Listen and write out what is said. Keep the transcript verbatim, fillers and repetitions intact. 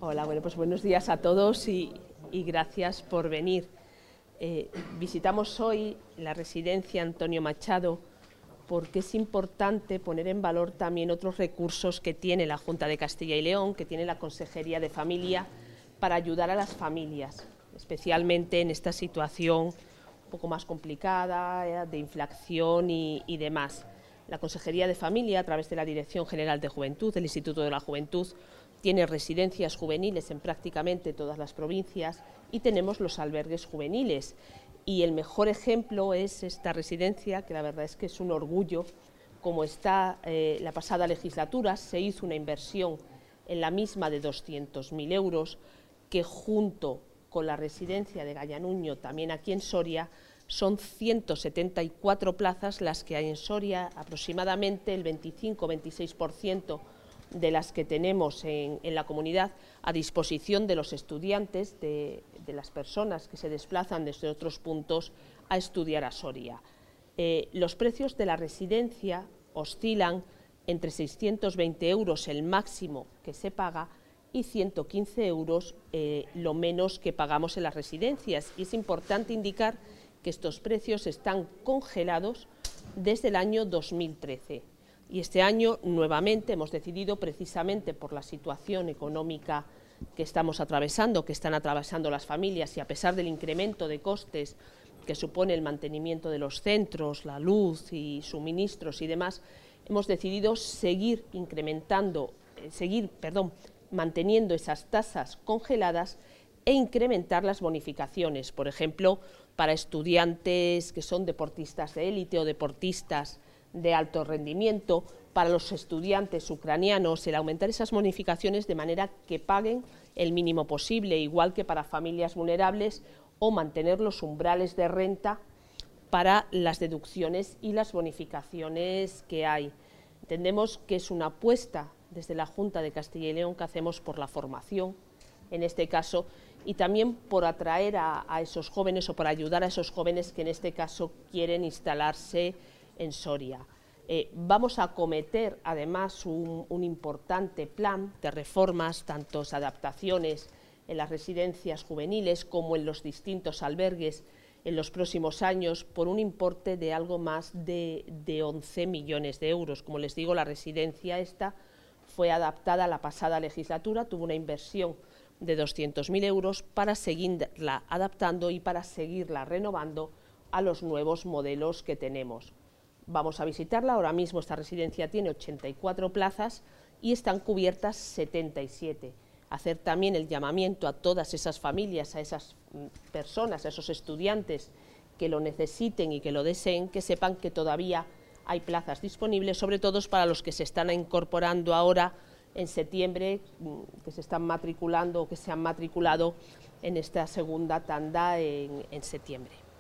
Hola, bueno, pues buenos días a todos y, y gracias por venir. Eh, visitamos hoy la residencia Antonio Machado porque es importante poner en valor también otros recursos que tiene la Junta de Castilla y León, que tiene la Consejería de Familia, para ayudar a las familias, especialmente en esta situación un poco más complicada, eh, de inflación y, y demás. La Consejería de Familia, a través de la Dirección General de Juventud, del Instituto de la Juventud, tiene residencias juveniles en prácticamente todas las provincias y tenemos los albergues juveniles. Y el mejor ejemplo es esta residencia, que la verdad es que es un orgullo. Como está eh, la pasada legislatura, se hizo una inversión en la misma de doscientos mil euros, que junto con la residencia de Gallanuño, también aquí en Soria, son ciento setenta y cuatro plazas las que hay en Soria, aproximadamente el veinticinco a veintiséis por ciento de las que tenemos en, en la comunidad a disposición de los estudiantes, de, de las personas que se desplazan desde otros puntos a estudiar a Soria. Eh, los precios de la residencia oscilan entre seiscientos veinte euros el máximo que se paga y ciento quince euros eh, lo menos que pagamos en las residencias. Y es importante indicar que estos precios están congelados desde el año dos mil trece. Y este año, nuevamente, hemos decidido, precisamente por la situación económica que estamos atravesando, que están atravesando las familias, y a pesar del incremento de costes que supone el mantenimiento de los centros, la luz y suministros y demás, hemos decidido seguir incrementando, eh, seguir, perdón, manteniendo esas tasas congeladas e incrementar las bonificaciones, por ejemplo, para estudiantes que son deportistas de élite o deportistas de alto rendimiento, para los estudiantes ucranianos, el aumentar esas bonificaciones de manera que paguen el mínimo posible, igual que para familias vulnerables, o mantener los umbrales de renta para las deducciones y las bonificaciones que hay. Entendemos que es una apuesta desde la Junta de Castilla y León que hacemos por la formación, en este caso, y también por atraer a, a esos jóvenes o por ayudar a esos jóvenes que en este caso quieren instalarse en Soria. Eh, vamos a acometer además un, un importante plan de reformas, tanto adaptaciones en las residencias juveniles como en los distintos albergues en los próximos años, por un importe de algo más de, de once millones de euros. Como les digo, la residencia esta fue adaptada la pasada legislatura, tuvo una inversión de doscientos mil euros para seguirla adaptando y para seguirla renovando a los nuevos modelos que tenemos. Vamos a visitarla. Ahora mismo esta residencia tiene ochenta y cuatro plazas y están cubiertas setenta y siete. Hacer también el llamamiento a todas esas familias, a esas personas, a esos estudiantes que lo necesiten y que lo deseen, que sepan que todavía hay plazas disponibles, sobre todo para los que se están incorporando ahora en septiembre, que se están matriculando o que se han matriculado en esta segunda tanda en, en septiembre.